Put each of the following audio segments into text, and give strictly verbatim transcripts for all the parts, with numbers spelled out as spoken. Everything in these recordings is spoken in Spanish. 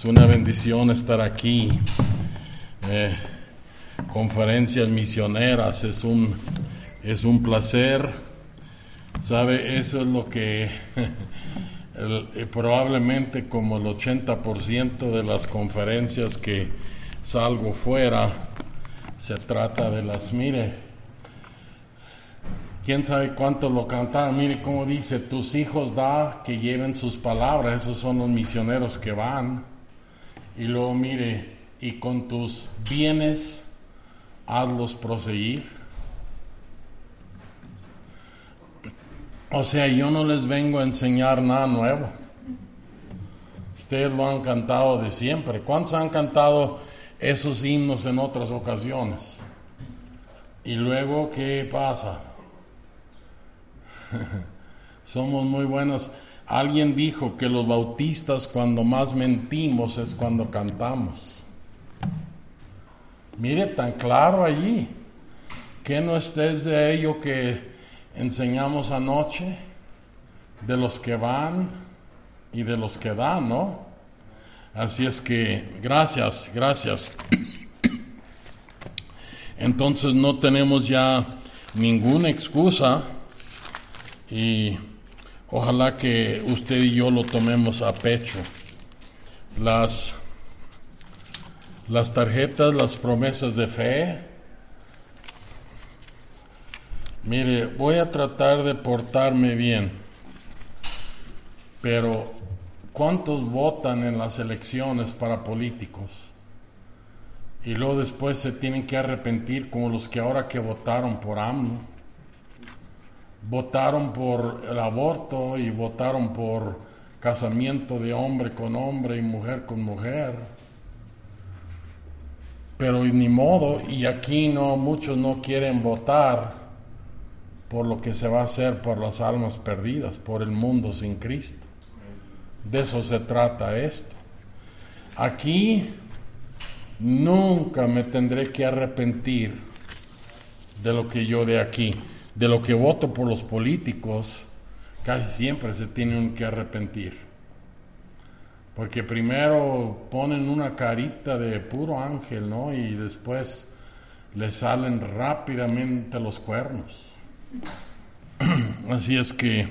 Es una bendición estar aquí. Eh, conferencias misioneras es un, es un placer. ¿Sabe? Eso es lo que el, eh, probablemente como el ochenta por ciento de las conferencias que salgo fuera se trata de las, mire, quién sabe cuántos lo cantaron. Mire cómo dice: tus hijos da que lleven sus palabras. Esos son los misioneros que van. Y luego mire: y con tus bienes hazlos proseguir. O sea, yo no les vengo a enseñar nada nuevo. Ustedes lo han cantado de siempre. ¿Cuántos han cantado esos himnos en otras ocasiones? Y luego, ¿qué pasa? Somos muy buenos. Alguien dijo que los bautistas cuando más mentimos es cuando cantamos. Mire, tan claro allí. ¿Qué no estés de ello que enseñamos anoche? De los que van y de los que dan, ¿no? Así es que, gracias, gracias. Entonces no tenemos ya ninguna excusa. Y ojalá que usted y yo lo tomemos a pecho. Las, las tarjetas, las promesas de fe. Mire, voy a tratar de portarme bien, pero ¿cuántos votan en las elecciones para políticos? Y luego después se tienen que arrepentir, como los que ahora que votaron por AMLO. Votaron por el aborto y votaron por casamiento de hombre con hombre y mujer con mujer. Pero ni modo, y aquí no, muchos no quieren votar por lo que se va a hacer por las almas perdidas, por el mundo sin Cristo. De eso se trata esto. Aquí nunca me tendré que arrepentir de lo que yo de aquí. De lo que voto por los políticos, casi siempre se tienen que arrepentir. Porque primero ponen una carita de puro ángel, ¿no? Y después les salen rápidamente los cuernos. Así es que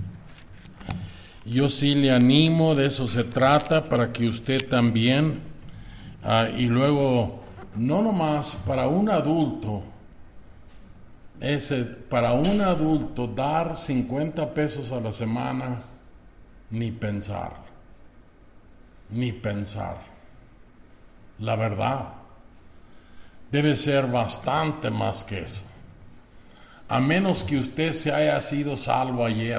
yo sí le animo, de eso se trata, para que usted también, uh, y luego, no nomás para un adulto, Ese, para un adulto dar cincuenta pesos a la semana, ni pensar, ni pensar. La verdad, debe ser bastante más que eso. A menos que usted se haya sido salvo ayer.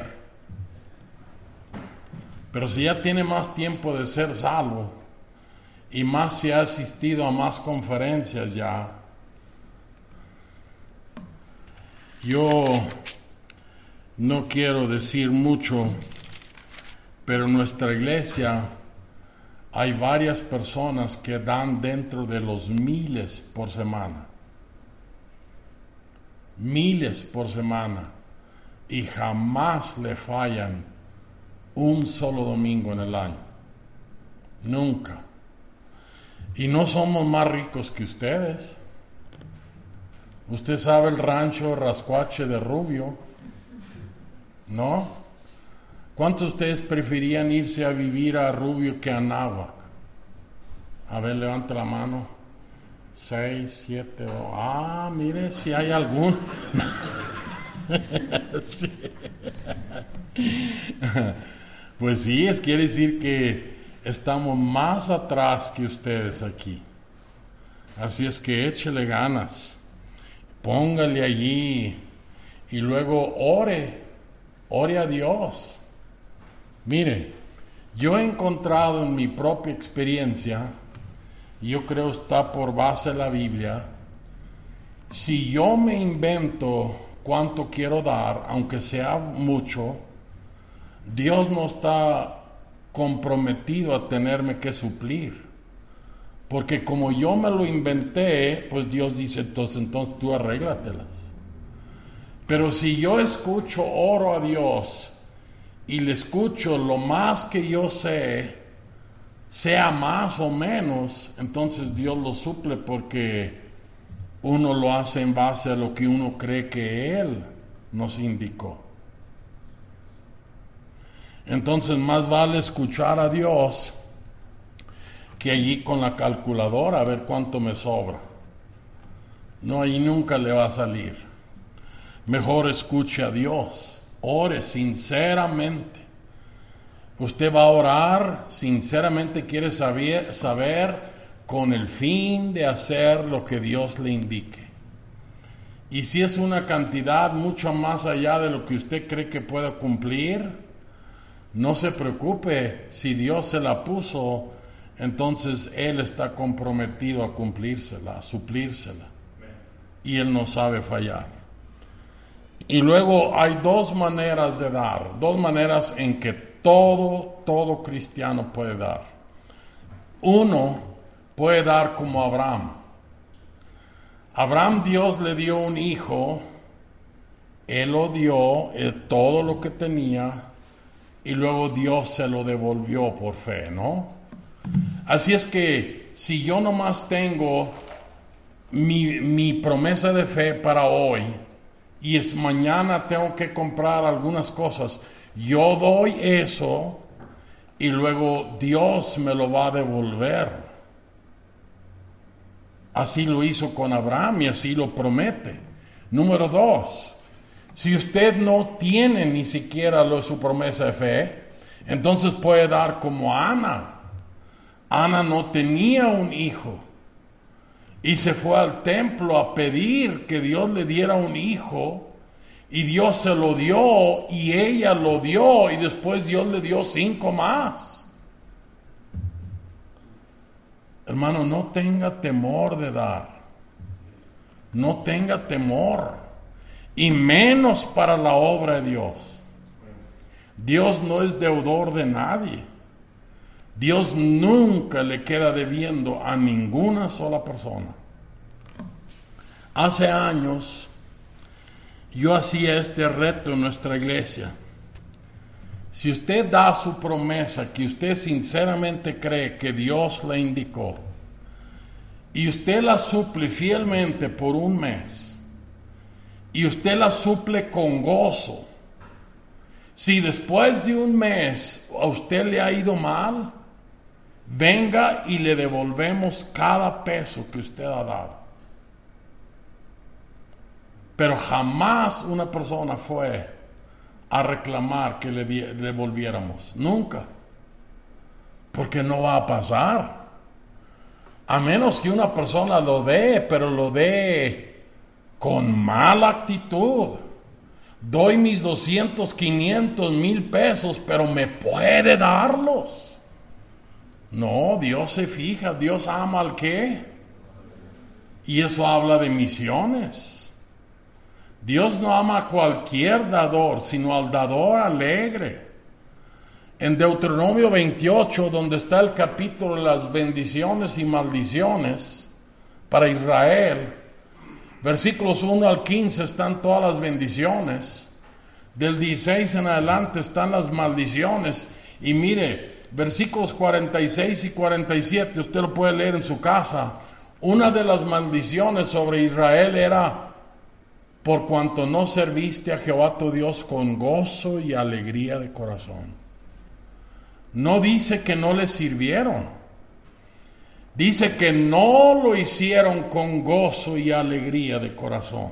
Pero si ya tiene más tiempo de ser salvo y más se ha asistido a más conferencias ya, yo no quiero decir mucho, pero en nuestra iglesia hay varias personas que dan dentro de los miles por semana. Miles por semana. Y jamás le fallan un solo domingo en el año. Nunca. Y no somos más ricos que ustedes. Usted sabe el rancho Rascuache de Rubio, ¿no? ¿Cuántos de ustedes preferían irse a vivir a Rubio que a Anáhuac? A ver, levante la mano. Seis, siete, oh. Ah, mire, si hay algún. Sí. Pues sí, es quiere decir que estamos más atrás que ustedes aquí. Así es que échele ganas. Póngale allí y luego ore, ore a Dios. Mire, yo he encontrado en mi propia experiencia, y yo creo está por base de la Biblia, si yo me invento cuánto quiero dar, aunque sea mucho, Dios no está comprometido a tenerme que suplir. Porque como yo me lo inventé, pues Dios dice, entonces, entonces tú arréglatelas. Pero si yo escucho, oro a Dios y le escucho lo más que yo sé, sea más o menos, entonces Dios lo suple porque uno lo hace en base a lo que uno cree que Él nos indicó. Entonces más vale escuchar a Dios que allí con la calculadora a ver cuánto me sobra. No, ahí nunca le va a salir. Mejor escuche a Dios, ore sinceramente. Usted va a orar, sinceramente quiere saber, saber con el fin de hacer lo que Dios le indique. Y si es una cantidad mucho más allá de lo que usted cree que pueda cumplir, no se preocupe, si Dios se la puso, entonces Él está comprometido a cumplírsela, a suplírsela. Y Él no sabe fallar. Y luego hay dos maneras de dar, dos maneras en que todo, todo cristiano puede dar. Uno puede dar como Abraham. Abraham, Dios le dio un hijo, Él lo dio, eh, todo lo que tenía, y luego Dios se lo devolvió por fe, ¿no? Así es que si yo nomás tengo mi, mi promesa de fe para hoy, y es mañana tengo que comprar algunas cosas, yo doy eso y luego Dios me lo va a devolver. Así lo hizo con Abraham y así lo promete. Número dos, si usted no tiene ni siquiera lo, su promesa de fe, entonces puede dar como Ana. Ana no tenía un hijo y se fue al templo a pedir que Dios le diera un hijo. Y Dios se lo dio y ella lo dio y después Dios le dio cinco más. Hermano, no tenga temor de dar. No tenga temor. Y menos para la obra de Dios. Dios no es deudor de nadie. Dios nunca le queda debiendo a ninguna sola persona. Hace años yo hacía este reto en nuestra iglesia. Si usted da su promesa que usted sinceramente cree que Dios le indicó y usted la suple fielmente por un mes y usted la suple con gozo, si después de un mes a usted le ha ido mal, venga y le devolvemos cada peso que usted ha dado. Pero jamás una persona fue a reclamar que le devolviéramos. Nunca. Porque no va a pasar. A menos que una persona lo dé, pero lo dé con mala actitud. Doy mis doscientos, quinientos, mil pesos, pero me puede darlos. No, Dios se fija, Dios ama al qué. Y eso habla de misiones. Dios no ama a cualquier dador, sino al dador alegre. En Deuteronomio veintiocho, donde está el capítulo de las bendiciones y maldiciones para Israel, versículos uno al quince están todas las bendiciones. Del dieciséis en adelante están las maldiciones. Y mire, versículos cuarenta y seis y cuarenta y siete, usted lo puede leer en su casa. Una de las maldiciones sobre Israel era: por cuanto no serviste a Jehová tu Dios con gozo y alegría de corazón. No dice que no le sirvieron. Dice que no lo hicieron con gozo y alegría de corazón.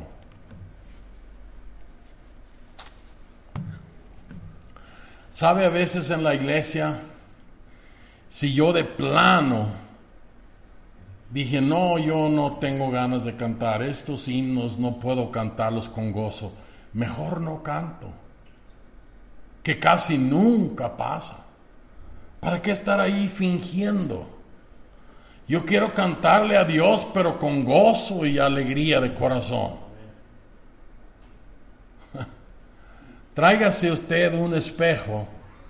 ¿Sabe? A veces en la iglesia, si yo de plano dije, no, yo no tengo ganas de cantar, estos himnos no puedo cantarlos con gozo, mejor no canto, que casi nunca pasa. ¿Para qué estar ahí fingiendo? Yo quiero cantarle a Dios, pero con gozo y alegría de corazón. Tráigase usted un espejo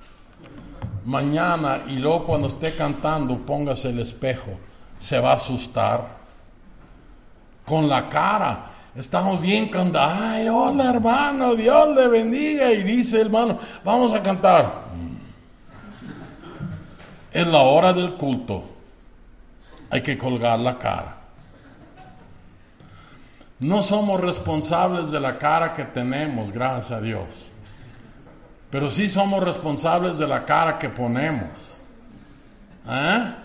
mañana y luego cuando esté cantando, póngase el espejo. Se va a asustar con la cara. Estamos bien cantando. Ay, hola hermano, Dios le bendiga. Y dice hermano, vamos a cantar. Es la hora del culto. Hay que colgar la cara. No somos responsables de la cara que tenemos, gracias a Dios. Pero sí somos responsables de la cara que ponemos. ¿Eh?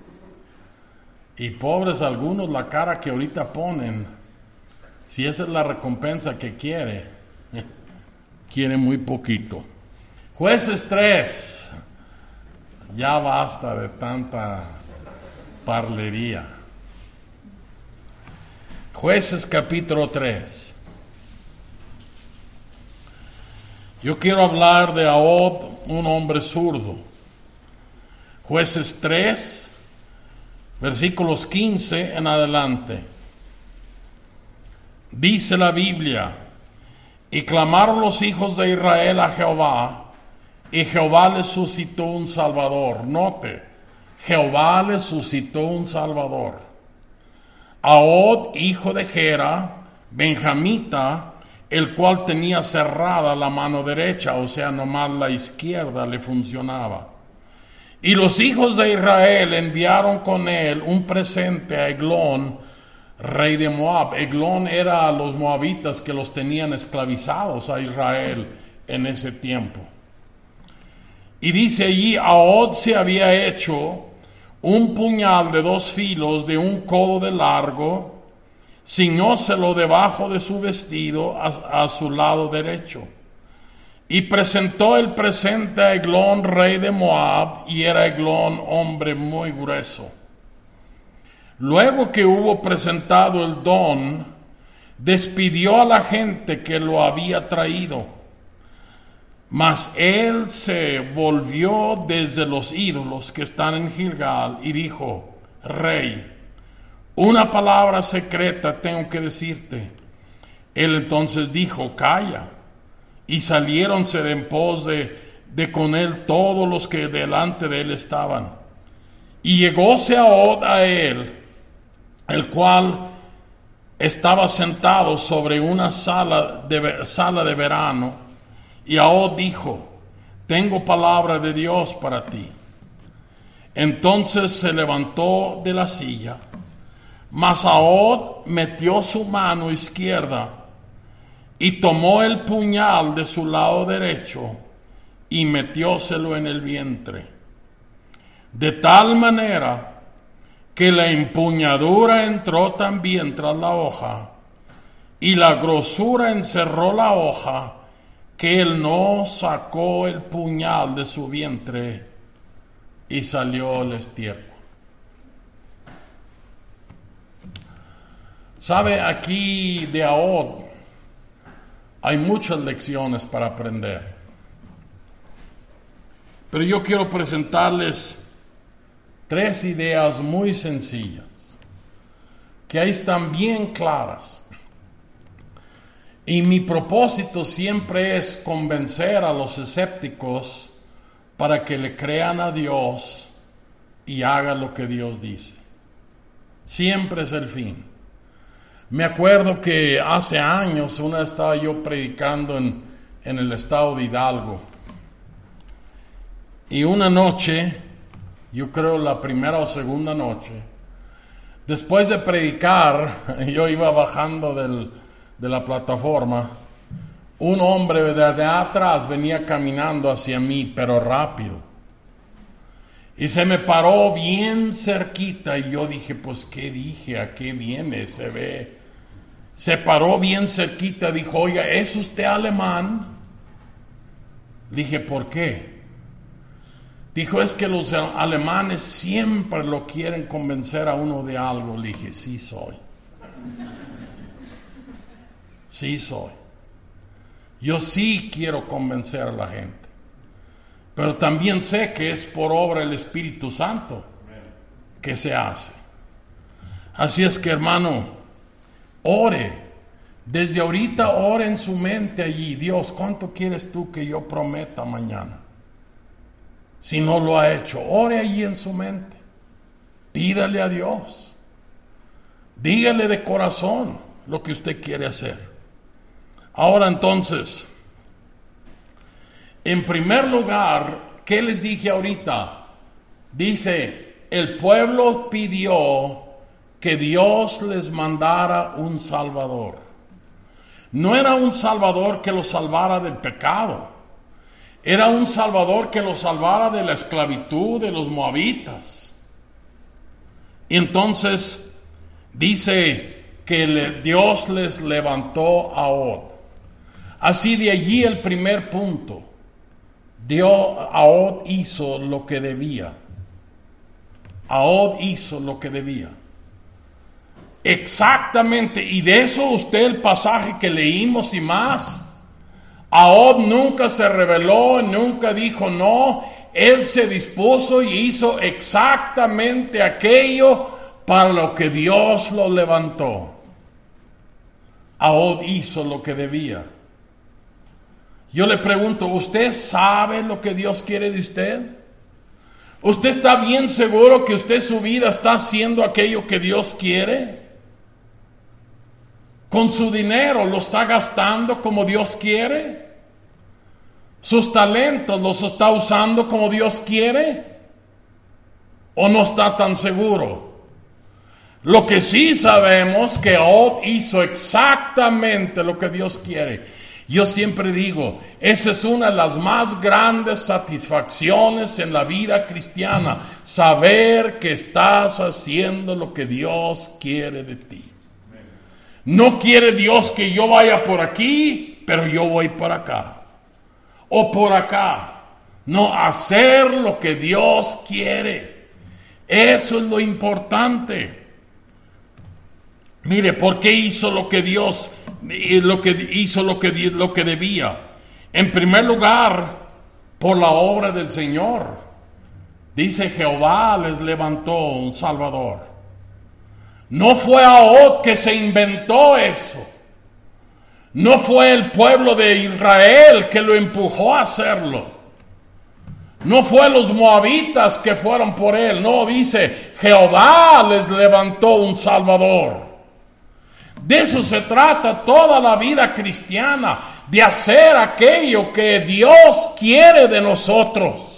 Y pobres algunos, la cara que ahorita ponen, si esa es la recompensa que quiere, quiere muy poquito. Jueces tres. Ya basta de tanta parlería. Jueces capítulo tres. Yo quiero hablar de Ahod, un hombre zurdo. Jueces tres, versículos quince en adelante. Dice la Biblia: y clamaron los hijos de Israel a Jehová, y Jehová les suscitó un Salvador. Note, Jehová les suscitó un Salvador. Ahod, hijo de Gera, benjamita, el cual tenía cerrada la mano derecha, o sea, nomás la izquierda le funcionaba. Y los hijos de Israel enviaron con él un presente a Eglón, rey de Moab. Eglón era a los moabitas que los tenían esclavizados a Israel en ese tiempo. Y dice allí: Ahod se había hecho un puñal de dos filos de un codo de largo, ciñóselo debajo de su vestido a, a su lado derecho. Y presentó el presente a Eglón, rey de Moab, y era Eglón hombre muy grueso. Luego que hubo presentado el don, despidió a la gente que lo había traído. Mas él se volvió desde los ídolos que están en Gilgal y dijo: Rey, una palabra secreta tengo que decirte. Él entonces dijo: Calla. Y saliéronse de en pos de, de con él todos los que delante de él estaban. Y llegóse Ahod a él, el cual estaba sentado sobre una sala de, sala de verano. Y Ahod dijo: tengo palabra de Dios para ti. Entonces se levantó de la silla, mas Ahod metió su mano izquierda y tomó el puñal de su lado derecho y metióselo en el vientre, de tal manera que la empuñadura entró también tras la hoja, y la grosura encerró la hoja, que él no sacó el puñal de su vientre, y salió el estiércol. Sabe, aquí de Ahod hay muchas lecciones para aprender, pero yo quiero presentarles tres ideas muy sencillas que ahí están bien claras. Y mi propósito siempre es convencer a los escépticos para que le crean a Dios y hagan lo que Dios dice. Siempre es el fin. Me acuerdo que hace años, una vez estaba yo predicando en, en el estado de Hidalgo. Y una noche, yo creo la primera o segunda noche, después de predicar, yo iba bajando del, de la plataforma. Un hombre de atrás venía caminando hacia mí, pero rápido. Y se me paró bien cerquita y yo dije, pues, ¿qué dije? ¿A qué viene? Se ve. Se paró bien cerquita, dijo, oiga, ¿es usted alemán? Dije, ¿por qué? Dijo, es que los alemanes siempre lo quieren convencer a uno de algo. Le dije, sí soy. Sí soy. Yo sí quiero convencer a la gente. Pero también sé que es por obra del Espíritu Santo que se hace. Así es que, hermano, ore. Desde ahorita ore en su mente allí. Dios, ¿cuánto quieres tú que yo prometa mañana? Si no lo ha hecho, ore allí en su mente. Pídale a Dios. Dígale de corazón lo que usted quiere hacer. Ahora entonces, en primer lugar, ¿qué les dije ahorita? Dice, el pueblo pidió que Dios les mandara un Salvador. No era un Salvador que los salvara del pecado. Era un Salvador que los salvara de la esclavitud de los moabitas. Y entonces dice que le, Dios les levantó a Od. Así de allí el primer punto. Dios, Od hizo lo que debía. Od hizo lo que debía. Exactamente, y de eso usted el pasaje que leímos y más. Od nunca se rebeló, nunca dijo no. Él se dispuso y hizo exactamente aquello para lo que Dios lo levantó. Od hizo lo que debía. Yo le pregunto, ¿usted sabe lo que Dios quiere de usted? ¿Usted está bien seguro que usted su vida está haciendo aquello que Dios quiere? ¿Con su dinero lo está gastando como Dios quiere? ¿Sus talentos los está usando como Dios quiere? ¿O no está tan seguro? Lo que sí sabemos que Od hizo exactamente lo que Dios quiere. Yo siempre digo, esa es una de las más grandes satisfacciones en la vida cristiana, saber que estás haciendo lo que Dios quiere de ti. No quiere Dios que yo vaya por aquí, pero yo voy por acá. O por acá. No, hacer lo que Dios quiere. Eso es lo importante. Mire, ¿por qué hizo lo que Dios lo que hizo lo que, lo que debía? En primer lugar, por la obra del Señor. Dice, Jehová les levantó un Salvador. No fue a Od que se inventó eso. No fue el pueblo de Israel que lo empujó a hacerlo. No fue los moabitas que fueron por él. No, dice, Jehová les levantó un Salvador. De eso se trata toda la vida cristiana, de hacer aquello que Dios quiere de nosotros.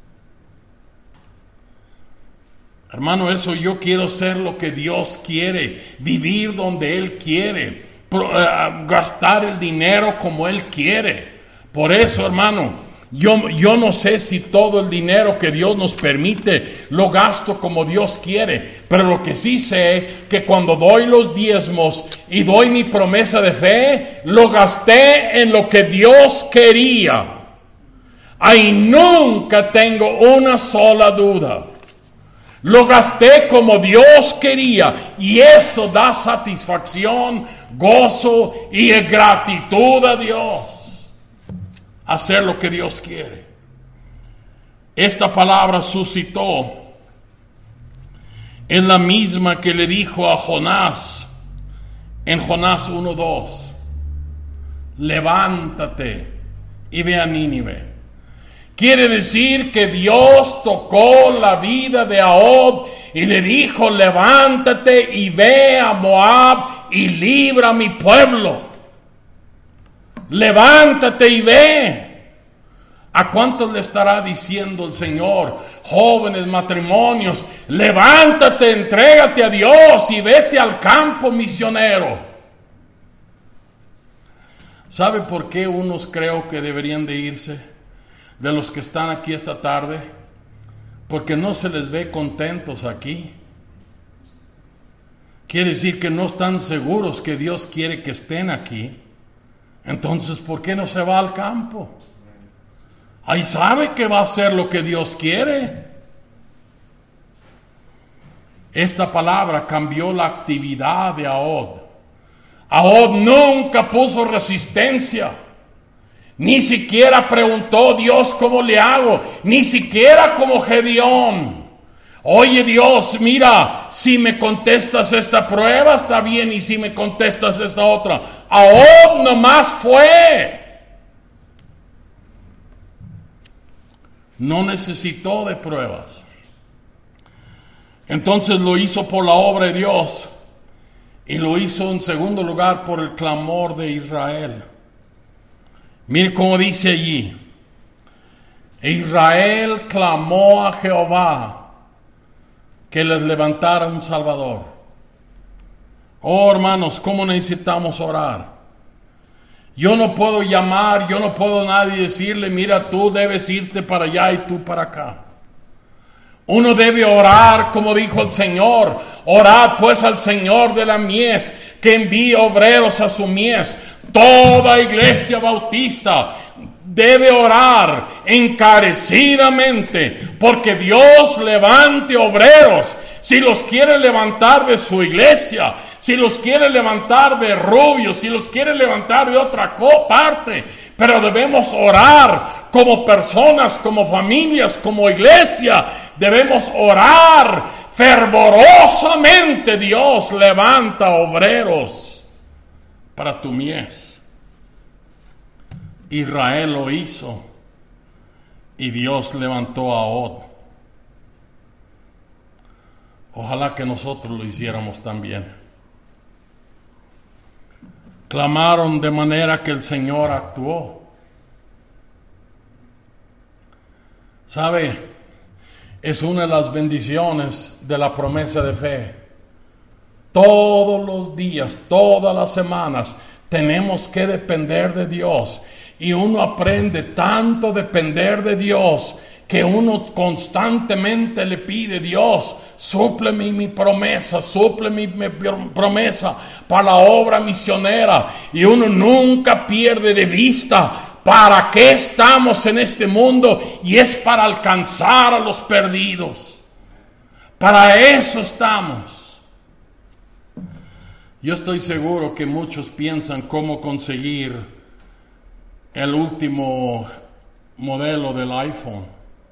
Hermano, eso yo quiero ser lo que Dios quiere, vivir donde Él quiere, pro, uh, gastar el dinero como Él quiere. Por eso, hermano, yo, yo no sé si todo el dinero que Dios nos permite lo gasto como Dios quiere, pero lo que sí sé que cuando doy los diezmos y doy mi promesa de fe, lo gasté en lo que Dios quería. Ahí nunca tengo una sola duda. Lo gasté como Dios quería y eso da satisfacción, gozo y gratitud a Dios. Hacer lo que Dios quiere. Esta palabra suscitó en la misma que le dijo a Jonás en Jonás uno dos. Levántate y ve a Nínive. Quiere decir que Dios tocó la vida de Od y le dijo, levántate y ve a Moab y libra a mi pueblo. Levántate y ve. ¿A cuántos le estará diciendo el Señor? Jóvenes, matrimonios, levántate, entrégate a Dios y vete al campo misionero. ¿Sabe por qué unos creo que deberían de irse? De los que están aquí esta tarde, porque no se les ve contentos aquí. Quiere decir que no están seguros que Dios quiere que estén aquí. Entonces, ¿por qué no se va al campo? Ahí sabe que va a hacer lo que Dios quiere. Esta palabra cambió la actividad de Od. Od nunca puso resistencia. Ni siquiera preguntó, Dios, ¿cómo le hago? Ni siquiera como Gedeón. Oye, Dios, mira, si me contestas esta prueba, está bien, y si me contestas esta otra. Ahod nomás fue. No necesitó de pruebas. Entonces lo hizo por la obra de Dios. Y lo hizo en segundo lugar por el clamor de Israel. Mire cómo dice allí. Israel clamó a Jehová que les levantara un Salvador. Oh, hermanos, ¿cómo necesitamos orar? Yo no puedo llamar, yo no puedo a nadie decirle, mira, tú debes irte para allá y tú para acá. Uno debe orar como dijo el Señor. Orad pues al Señor de la mies, que envíe obreros a su mies. Toda iglesia bautista debe orar encarecidamente porque Dios levante obreros. Si los quiere levantar de su iglesia, si los quiere levantar de Rubio, si los quiere levantar de otra parte, pero debemos orar como personas, como familias, como iglesia. Debemos orar fervorosamente. Dios levanta obreros para tu mies. Israel lo hizo y Dios levantó a Od. Ojalá que nosotros lo hiciéramos también. Clamaron de manera que el Señor actuó. ¿Sabe? Es una de las bendiciones de la promesa de fe. Todos los días, todas las semanas, tenemos que depender de Dios. Y uno aprende tanto a depender de Dios que uno constantemente le pide, Dios, súpleme mi promesa, súpleme mi promesa para la obra misionera. Y uno nunca pierde de vista para qué estamos en este mundo, y es para alcanzar a los perdidos. Para eso estamos. Yo estoy seguro que muchos piensan cómo conseguir el último modelo del iPhone.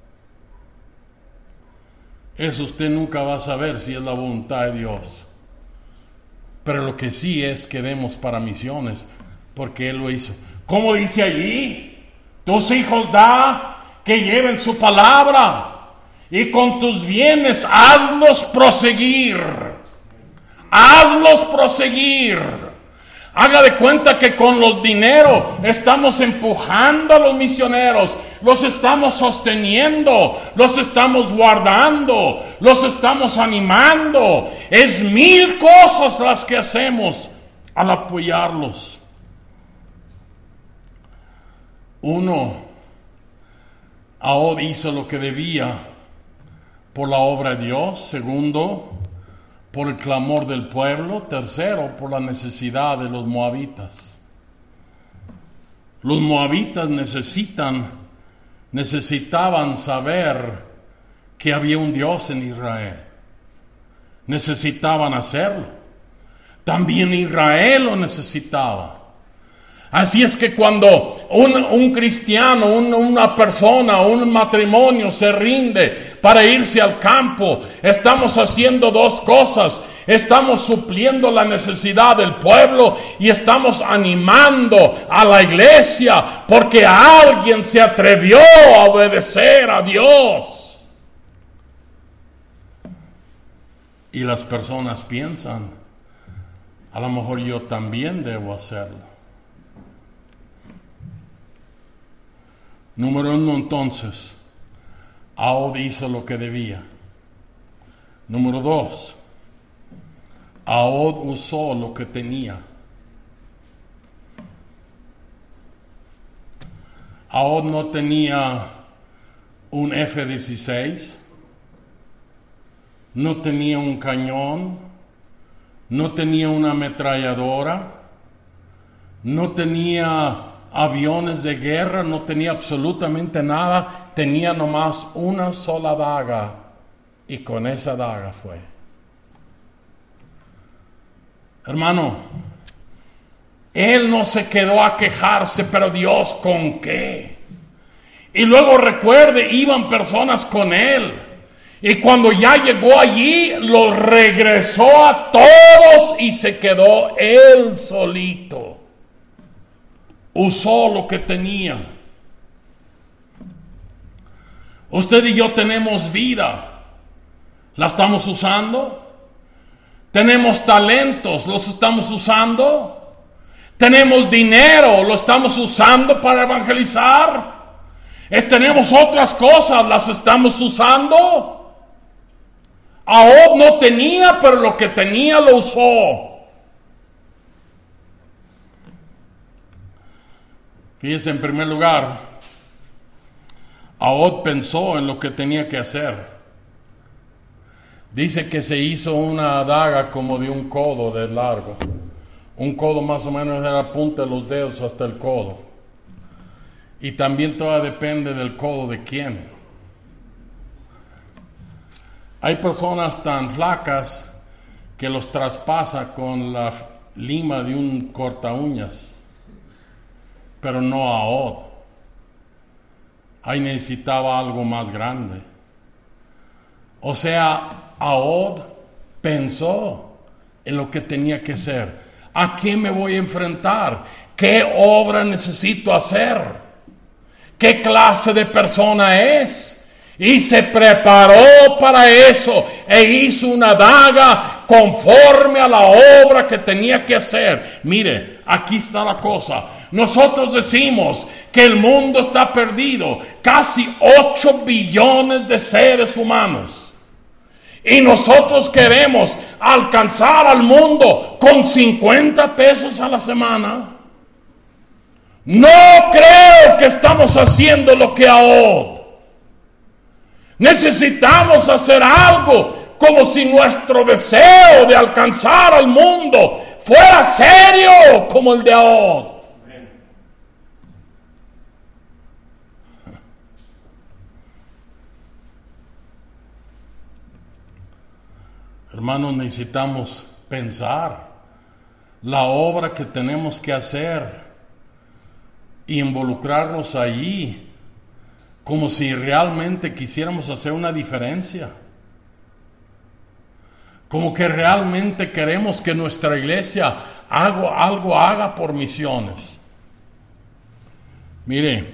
Eso usted nunca va a saber si es la voluntad de Dios. Pero lo que sí es que demos para misiones, porque Él lo hizo. ¿Cómo dice allí? Tus hijos da que lleven su palabra, y con tus bienes hazlos proseguir. Hazlos proseguir. Haga de cuenta que con los dineros estamos empujando a los misioneros, los estamos sosteniendo, los estamos guardando, los estamos animando. Es mil cosas las que hacemos al apoyarlos. Uno, Ahod hizo lo que debía por la obra de Dios. Segundo, por el clamor del pueblo. Tercero, por la necesidad de los moabitas. Los moabitas necesitan, necesitaban saber que había un Dios en Israel. Necesitaban hacerlo. También Israel lo necesitaba. Así es que cuando un, un cristiano, un, una persona, un matrimonio se rinde para irse al campo, estamos haciendo dos cosas. Estamos supliendo la necesidad del pueblo y estamos animando a la iglesia porque alguien se atrevió a obedecer a Dios. Y las personas piensan, a lo mejor yo también debo hacerlo. Número uno, entonces, Ahod hizo lo que debía. Número dos, Ahod usó lo que tenía. Ahod no tenía un efe dieciséis, no tenía un cañón, no tenía una ametralladora, no tenía aviones de guerra, no tenía absolutamente nada, tenía nomás una sola daga, y con esa daga fue. Hermano, él no se quedó a quejarse, pero Dios, ¿con qué? Y luego recuerde, iban personas con él, y cuando ya llegó allí, los regresó a todos y se quedó él solito. Usó lo que tenía. Usted y yo tenemos vida. ¿La estamos usando? Tenemos talentos. ¿Los estamos usando? Tenemos dinero. ¿Lo estamos usando para evangelizar? ¿Tenemos otras cosas? ¿Las estamos usando? Ahod no tenía, pero lo que tenía lo usó. Fíjense, en primer lugar, Ahod pensó en lo que tenía que hacer. Dice que se hizo una daga como de un codo de largo. Un codo más o menos era la punta de los dedos hasta el codo. Y también todo depende del codo de quién. Hay personas tan flacas que los traspasa con la lima de un corta uñas, pero no Ahod. Ahí necesitaba algo más grande. O sea, Ahod pensó en lo que tenía que hacer. ¿A quién me voy a enfrentar? ¿Qué obra necesito hacer? ¿Qué clase de persona es? Y se preparó para eso e hizo una daga conforme a la obra que tenía que hacer. Mire, aquí está la cosa. Nosotros decimos que el mundo está perdido. Casi ocho billones de seres humanos. Y nosotros queremos alcanzar al mundo con cincuenta pesos a la semana. No creo que estamos haciendo lo que Ahod. Necesitamos hacer algo como si nuestro deseo de alcanzar al mundo fuera serio como el de Ahod. Hermanos, necesitamos pensar la obra que tenemos que hacer y involucrarnos allí como si realmente quisiéramos hacer una diferencia. Como que realmente queremos que nuestra iglesia haga, algo haga por misiones. Mire,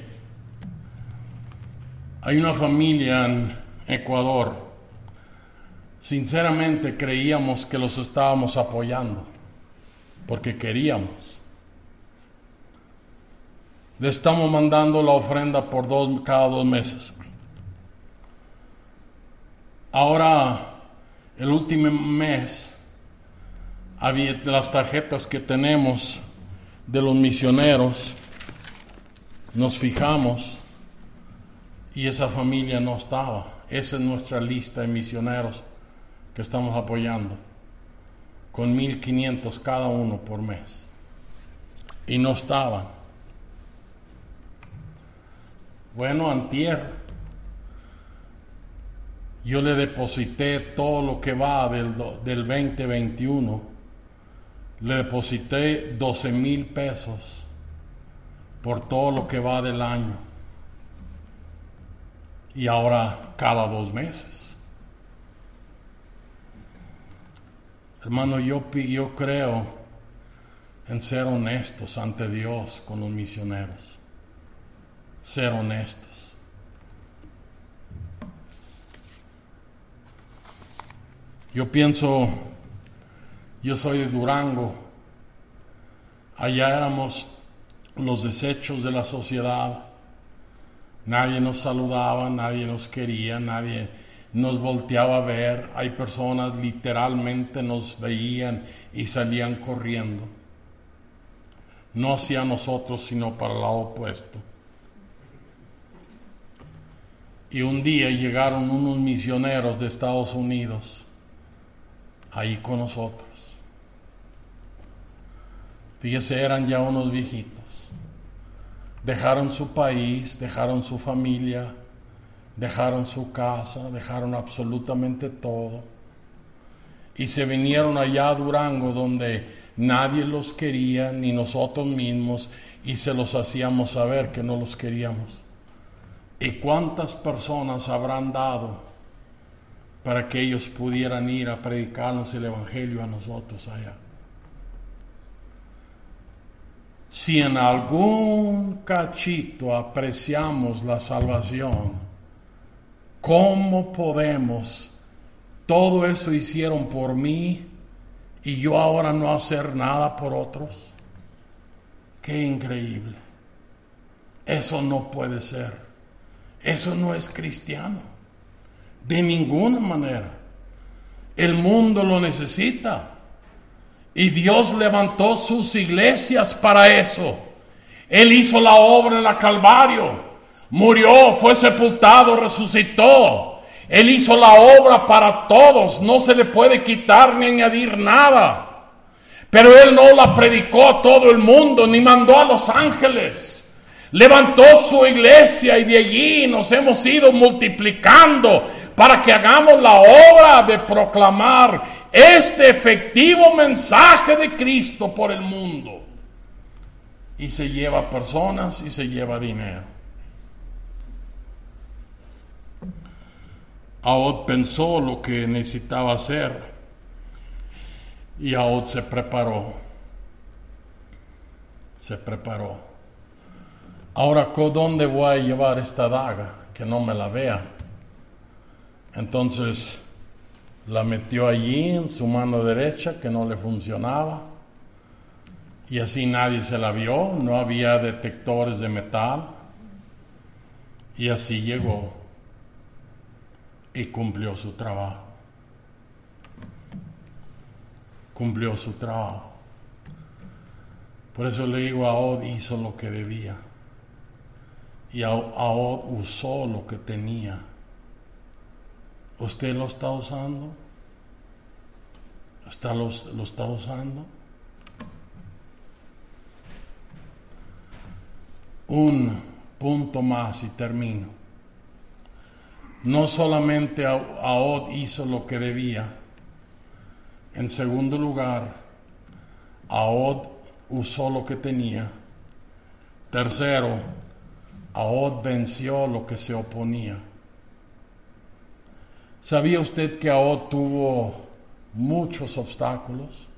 hay una familia en Ecuador. Sinceramente creíamos que los estábamos apoyando, porque queríamos. Le estamos mandando la ofrenda por dos, cada dos meses. Ahora, el último mes, había las tarjetas que tenemos de los misioneros, nos fijamos y esa familia no estaba. Esa es nuestra lista de misioneros que estamos apoyando, con mil quinientos cada uno por mes, y no estaban. Bueno, antier yo le deposité todo lo que va del, del veinte veintiuno, le deposité doce mil pesos por todo lo que va del año, y ahora cada dos meses. Hermano, yo, yo creo en ser honestos ante Dios con los misioneros. Ser honestos. Yo pienso, yo soy de Durango. Allá éramos los desechos de la sociedad. Nadie nos saludaba, nadie nos quería, nadie nos volteaba a ver. Hay personas literalmente nos veían y salían corriendo. No hacia nosotros, sino para el lado opuesto. Y un día llegaron unos misioneros de Estados Unidos ahí con nosotros. Fíjese, eran ya unos viejitos. Dejaron su país, dejaron su familia, dejaron su casa, dejaron absolutamente todo y se vinieron allá a Durango, donde nadie los quería, ni nosotros mismos, y se los hacíamos saber que no los queríamos. ¿Y cuántas personas habrán dado para que ellos pudieran ir a predicarnos el evangelio a nosotros allá? Si en algún cachito apreciamos la salvación, ¿cómo podemos? Todo eso hicieron por mí y yo ahora no hacer nada por otros. Qué increíble. Eso no puede ser. Eso no es cristiano. De ninguna manera. El mundo lo necesita. Y Dios levantó sus iglesias para eso. Él hizo la obra en la Calvario. Murió, fue sepultado, resucitó. Él hizo la obra para todos. No se le puede quitar ni añadir nada. Pero Él no la predicó a todo el mundo, ni mandó a los ángeles. Levantó su iglesia y de allí nos hemos ido multiplicando para que hagamos la obra de proclamar este efectivo mensaje de Cristo por el mundo. Y se lleva personas y se lleva dinero. Ahod pensó lo que necesitaba hacer y Ahod se preparó. Se preparó. Ahora, ¿dónde voy a llevar esta daga? Que no me la vea. Entonces la metió allí en su mano derecha, que no le funcionaba. Y así nadie se la vio, no había detectores de metal. Y así llegó y cumplió su trabajo. Cumplió su trabajo. Por eso le digo, Ahod hizo lo que debía. Y Ahod usó lo que tenía. ¿Usted lo está usando? ¿Usted lo, lo está usando? Un punto más y termino. No solamente Ahod hizo lo que debía. En segundo lugar, Ahod usó lo que tenía. Tercero, Ahod venció lo que se oponía. ¿Sabía usted que Ahod tuvo muchos obstáculos?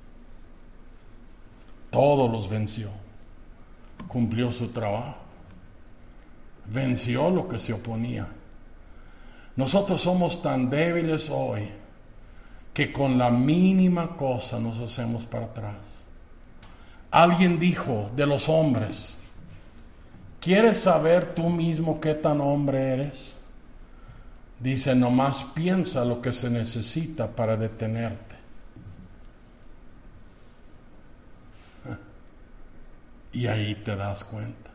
Todos los venció. Cumplió su trabajo. Venció lo que se oponía. Nosotros somos tan débiles hoy que con la mínima cosa nos hacemos para atrás. Alguien dijo de los hombres: ¿quieres saber tú mismo qué tan hombre eres? Dice, nomás piensa lo que se necesita para detenerte. Y ahí te das cuenta.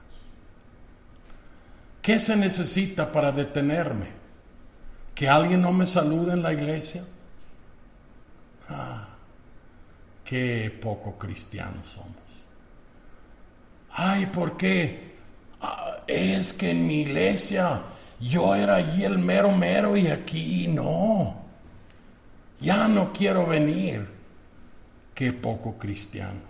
¿Qué se necesita para detenerme? ¿Que alguien no me salude en la iglesia? Ah, qué poco cristianos somos. Ay, ¿por qué? Ah, es que en mi iglesia yo era allí el mero mero y aquí no. Ya no quiero venir. Qué poco cristiano.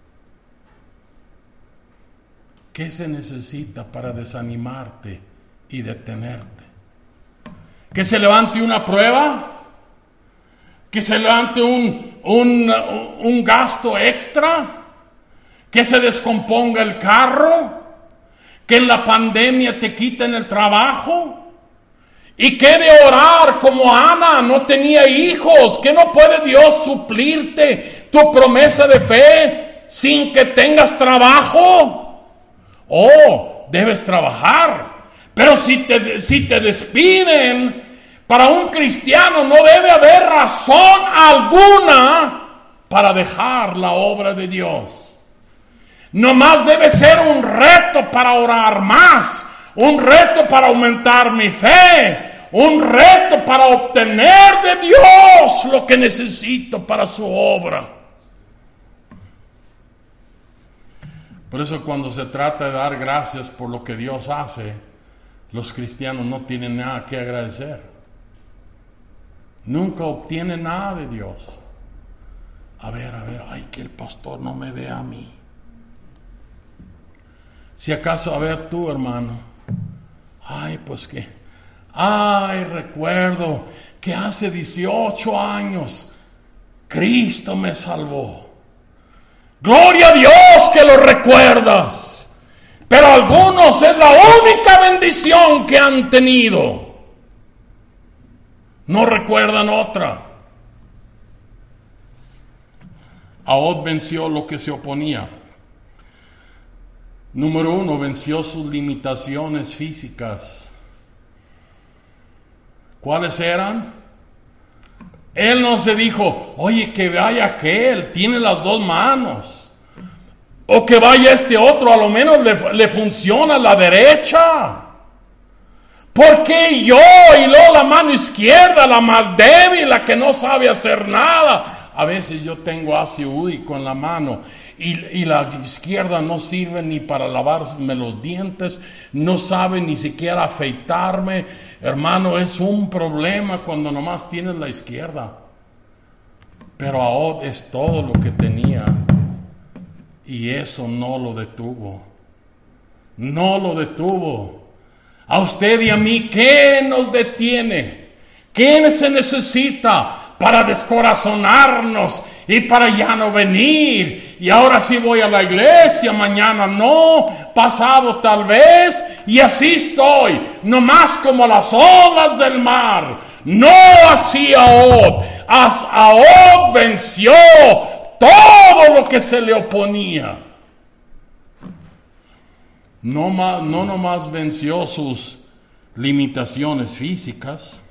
¿Qué se necesita para desanimarte y detenerte? ¿Que se levante una prueba? ¿Que se levante un, un, un gasto extra? ¿Que se descomponga el carro? ¿Que en la pandemia te quiten el trabajo? ¿Y qué de orar como Ana? No tenía hijos. ¿Que no puede Dios suplirte tu promesa de fe sin que tengas trabajo? Oh, debes trabajar. Pero si te, si te despiden, para un cristiano no debe haber razón alguna para dejar la obra de Dios. Nomás debe ser un reto para orar más, un reto para aumentar mi fe, un reto para obtener de Dios lo que necesito para su obra. Por eso cuando se trata de dar gracias por lo que Dios hace, los cristianos no tienen nada que agradecer. Nunca obtienen nada de Dios. A ver, a ver, ay, que el pastor no me vea a mí. Si acaso, a ver tú, hermano, ay, pues que, ay, recuerdo que hace dieciocho años Cristo me salvó. Gloria a Dios que lo recuerdas. Pero algunos es la única bendición que han tenido. No recuerdan otra. Ahod venció lo que se oponía. Número uno, venció sus limitaciones físicas. ¿Cuáles eran? Él no se dijo, oye, que vaya aquel, tiene las dos manos. O que vaya este otro, a lo menos le, le funciona la derecha. ¿Por qué yo? Y luego la mano izquierda, la más débil, la que no sabe hacer nada. A veces yo tengo ácido úrico en la mano y, y la izquierda no sirve ni para lavarme los dientes, no sabe ni siquiera afeitarme. Hermano, es un problema cuando nomás tienes la izquierda. Pero Ahod es todo lo que tenía y eso no lo detuvo. No lo detuvo. A usted y a mí, ¿qué nos detiene? ¿Qué se necesita para descorazonarnos y para ya no venir? Y ahora sí voy a la iglesia, mañana no, pasado tal vez, y así estoy, nomás como las olas del mar. No así Ahod. Ahod venció todo lo que se le oponía. No, más, no nomás venció sus limitaciones físicas,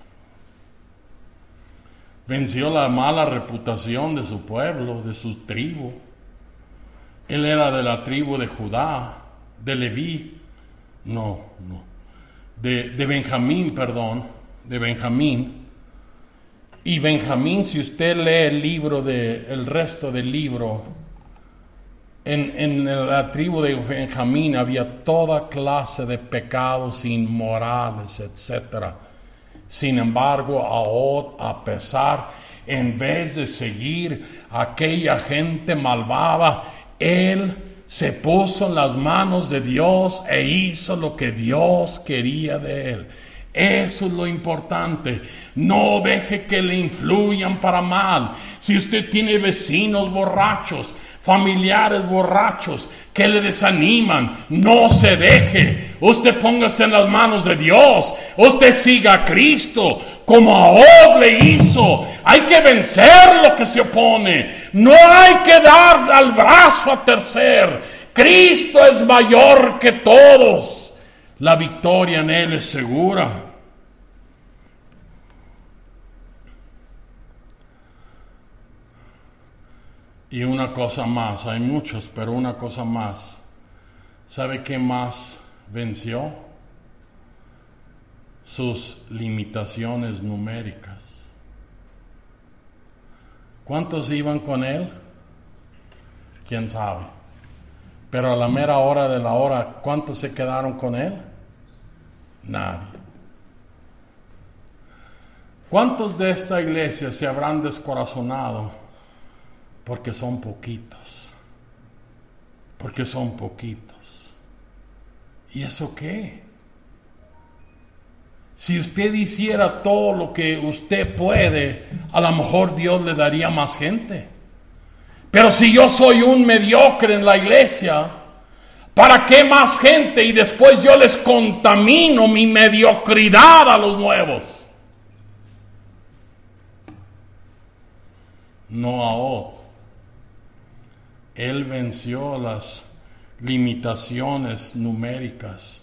venció la mala reputación de su pueblo, de su tribu. Él era de la tribu de Judá, de Leví, no, no, de, de Benjamín, perdón, de Benjamín. Y Benjamín, si usted lee el libro, de, el resto del libro, En, en la tribu de Benjamín había toda clase de pecados inmorales, etcétera. Sin embargo, Ahod, a pesar, en vez de seguir a aquella gente malvada, él se puso en las manos de Dios e hizo lo que Dios quería de él. Eso es lo importante. No deje que le influyan para mal. Si usted tiene vecinos borrachos, familiares borrachos que le desaniman, no se deje. Usted póngase en las manos de Dios. Usted siga a Cristo como Ahod le hizo. Hay que vencer lo que se opone. No hay que dar al brazo a torcer. Cristo es mayor que todos. La victoria en Él es segura. Y una cosa más, hay muchos, pero una cosa más. ¿Sabe qué más venció? Sus limitaciones numéricas. ¿Cuántos iban con Él? ¿Quién sabe? Pero a la mera hora de la hora, ¿cuántos se quedaron con Él? Nadie. ¿Cuántos de esta iglesia se habrán descorazonado? Porque son poquitos. Porque son poquitos. ¿Y eso qué? Si usted hiciera todo lo que usted puede, a lo mejor Dios le daría más gente. Pero si yo soy un mediocre en la iglesia, ¿para qué más gente? Y después yo les contamino mi mediocridad a los nuevos. No Ahod. Él venció las limitaciones numéricas.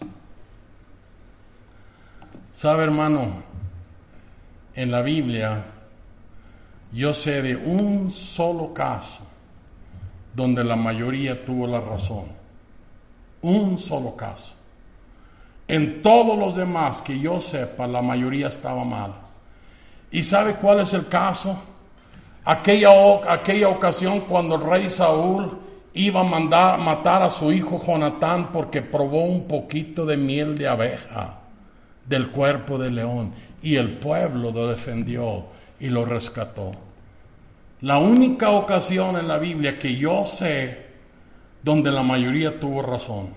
¿Sabe, hermano? En la Biblia yo sé de un solo caso donde la mayoría tuvo la razón. Un solo caso. En todos los demás que yo sepa, la mayoría estaba mal. ¿Y sabe cuál es el caso? Aquella, aquella ocasión cuando el rey Saúl iba a mandar matar a su hijo Jonatán porque probó un poquito de miel de abeja del cuerpo de león, y el pueblo lo defendió y lo rescató. La única ocasión en la Biblia que yo sé donde la mayoría tuvo razón.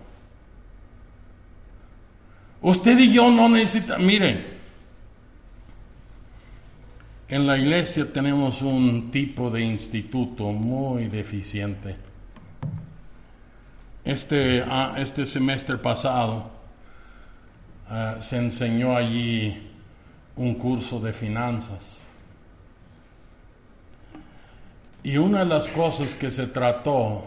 Usted y yo no necesitamos, miren, en la iglesia tenemos un tipo de instituto muy deficiente. Este, ah, este semestre pasado uh, se enseñó allí un curso de finanzas. Y una de las cosas que se trató,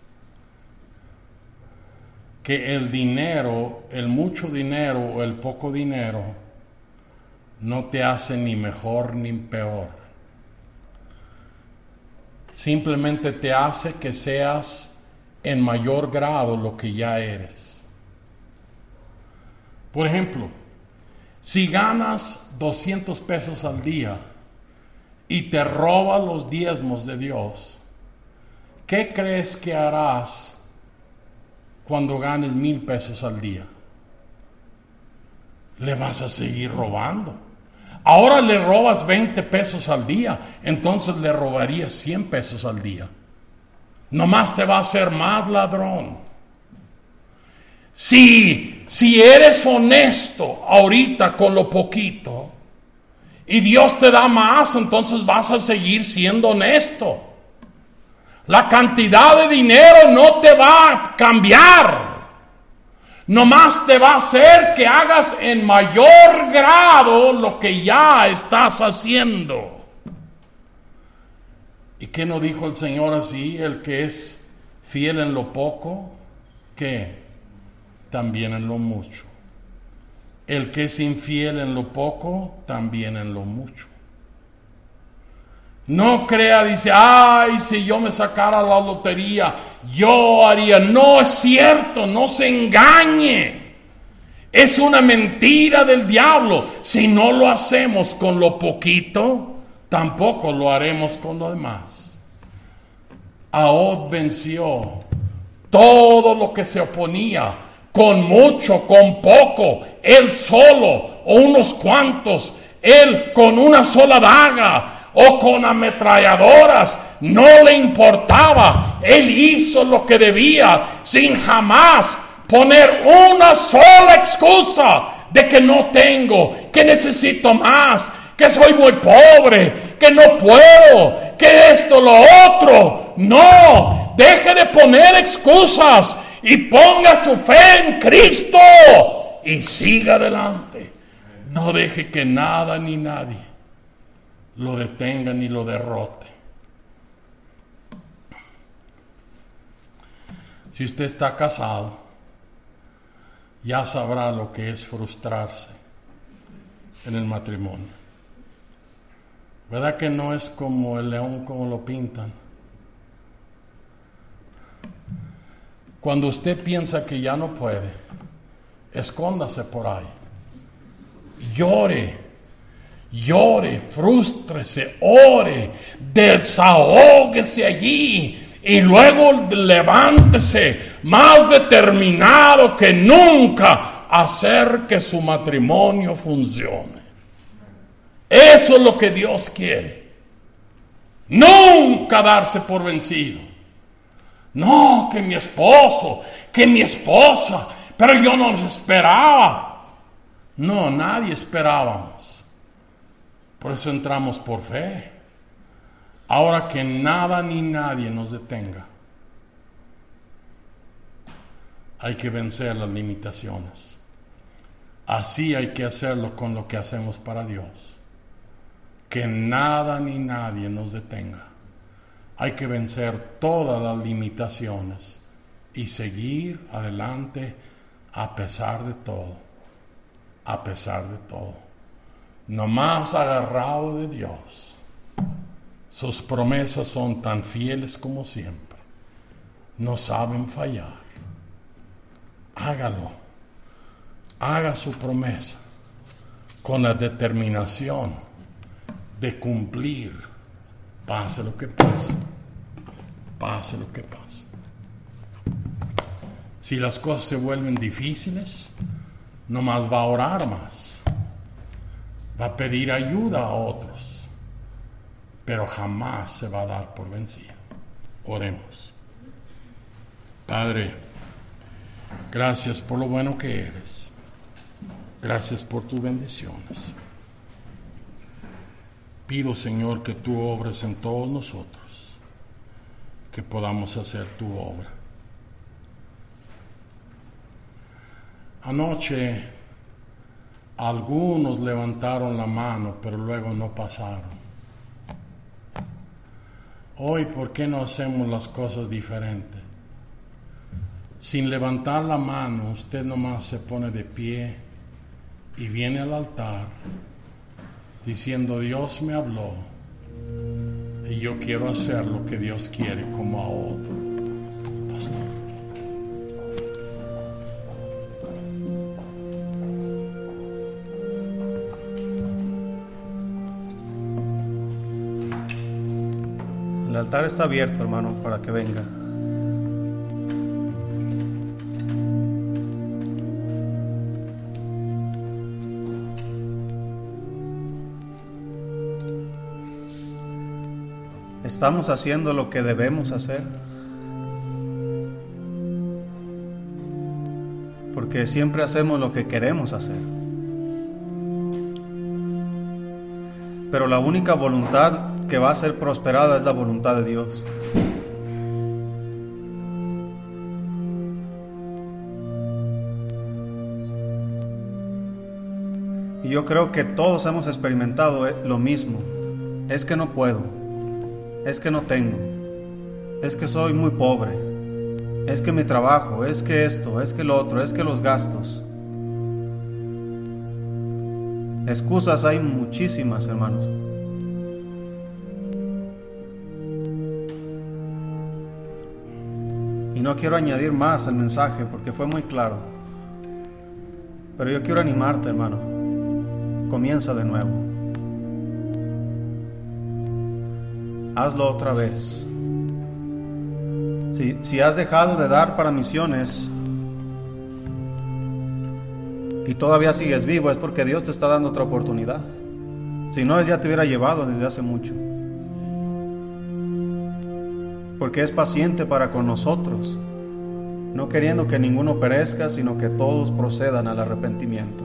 que el dinero, el mucho dinero o el poco dinero, no te hace ni mejor ni peor. simplemente te hace que seas en mayor grado lo que ya eres. Por ejemplo, si ganas doscientos pesos al día y te robas los diezmos de Dios, ¿qué crees que harás cuando ganes mil pesos al día? Le vas a seguir robando. Ahora le robas veinte pesos al día, entonces le robarías cien pesos al día. Nomás te va a hacer más ladrón. Si, si eres honesto ahorita con lo poquito y Dios te da más, entonces vas a seguir siendo honesto. La cantidad de dinero no te va a cambiar. Nomás te va a hacer que hagas en mayor grado lo que ya estás haciendo. ¿Y qué no dijo el Señor así? El que es fiel en lo poco, ¿qué? También en lo mucho. El que es infiel en lo poco, también en lo mucho. No crea, dice, ay, si yo me sacara la lotería, yo haría. No es cierto, no se engañe. Es una mentira del diablo. Si no lo hacemos con lo poquito, tampoco lo haremos con lo demás. Ahod venció todo lo que se oponía, con mucho, con poco, él solo o unos cuantos, él con una sola daga o con ametralladoras, no le importaba. Él hizo lo que debía sin jamás poner una sola excusa de que no tengo, que necesito más, que soy muy pobre, que no puedo, que esto, lo otro. No, deje de poner excusas y ponga su fe en Cristo y siga adelante. No deje que nada ni nadie lo detenga ni lo derrote. Si usted está casado, ya sabrá lo que es frustrarse en el matrimonio. ¿Verdad que no es como el león como lo pintan? Cuando usted piensa que ya no puede, escóndase por ahí. Llore. Llore, frústrese, ore, desahóguese allí y luego levántese más determinado que nunca a hacer que su matrimonio funcione. Eso es lo que Dios quiere. Nunca darse por vencido. No, que mi esposo, que mi esposa, pero yo no los esperaba. No, nadie esperábamos. Por eso entramos por fe. Ahora que nada ni nadie nos detenga, hay que vencer las limitaciones. Así hay que hacerlo con lo que hacemos para Dios. Que nada ni nadie nos detenga. Hay que vencer todas las limitaciones y seguir adelante a pesar de todo. A pesar de todo. Nomás agarrado de Dios. Sus promesas son tan fieles como siempre. No saben fallar. Hágalo. Haga su promesa con la determinación de cumplir, pase lo que pase. Pase lo que pase. Si las cosas se vuelven difíciles, nomás va a orar más. Va a pedir ayuda a otros, pero jamás se va a dar por vencido. Oremos. Padre, gracias por lo bueno que eres. Gracias por tus bendiciones. Pido, Señor, que tú obres en todos nosotros, que podamos hacer tu obra. Anoche algunos levantaron la mano, pero luego no pasaron. Hoy, ¿por qué no hacemos las cosas diferentes? Sin levantar la mano, usted nomás se pone de pie y viene al altar diciendo, Dios me habló, Y yo quiero hacer lo que Dios quiere como ahora, pastor. El altar está abierto, hermano, para que venga. ¿Estamos haciendo lo que debemos hacer? Porque siempre hacemos lo que queremos hacer. Pero la única voluntad que va a ser prosperada es la voluntad de Dios. Y yo creo que todos hemos experimentado lo mismo. Es que no puedo. Es que no tengo. Es que soy muy pobre. Es que mi trabajo. Es que esto. Es que lo otro. Es que los gastos. Excusas hay muchísimas, hermanos. Y no quiero añadir más al mensaje porque fue muy claro. Pero yo quiero animarte, hermano. Comienza de nuevo. Hazlo otra vez. Si, si has dejado de dar para misiones y todavía sigues vivo, es porque Dios te está dando otra oportunidad. Si no, Él ya te hubiera llevado desde hace mucho. Porque es paciente para con nosotros, no queriendo que ninguno perezca, sino que todos procedan al arrepentimiento.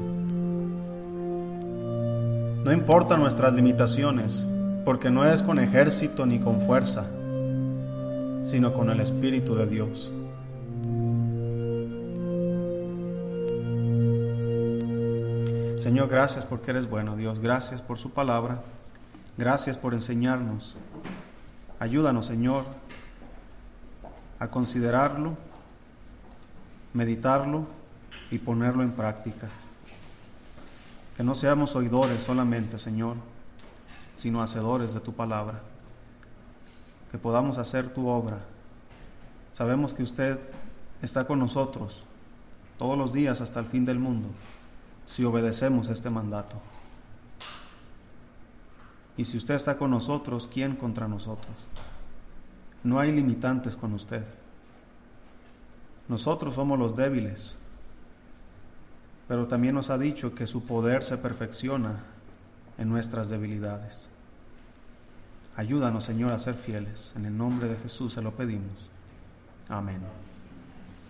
No importan nuestras limitaciones, porque no es con ejército ni con fuerza, sino con el Espíritu de Dios. Señor, gracias porque eres bueno, Dios. Gracias por su palabra. Gracias por enseñarnos. Ayúdanos, Señor, a considerarlo, meditarlo y ponerlo en práctica. Que no seamos oidores solamente, Señor, sino hacedores de tu palabra. Que podamos hacer tu obra. Sabemos que usted está con nosotros todos los días hasta el fin del mundo, si obedecemos este mandato. Y si usted está con nosotros, ¿quién contra nosotros? No hay limitantes con usted. Nosotros somos los débiles, pero también nos ha dicho que su poder se perfecciona en nuestras debilidades. Ayúdanos, Señor, a ser fieles. En el nombre de Jesús se lo pedimos. Amén.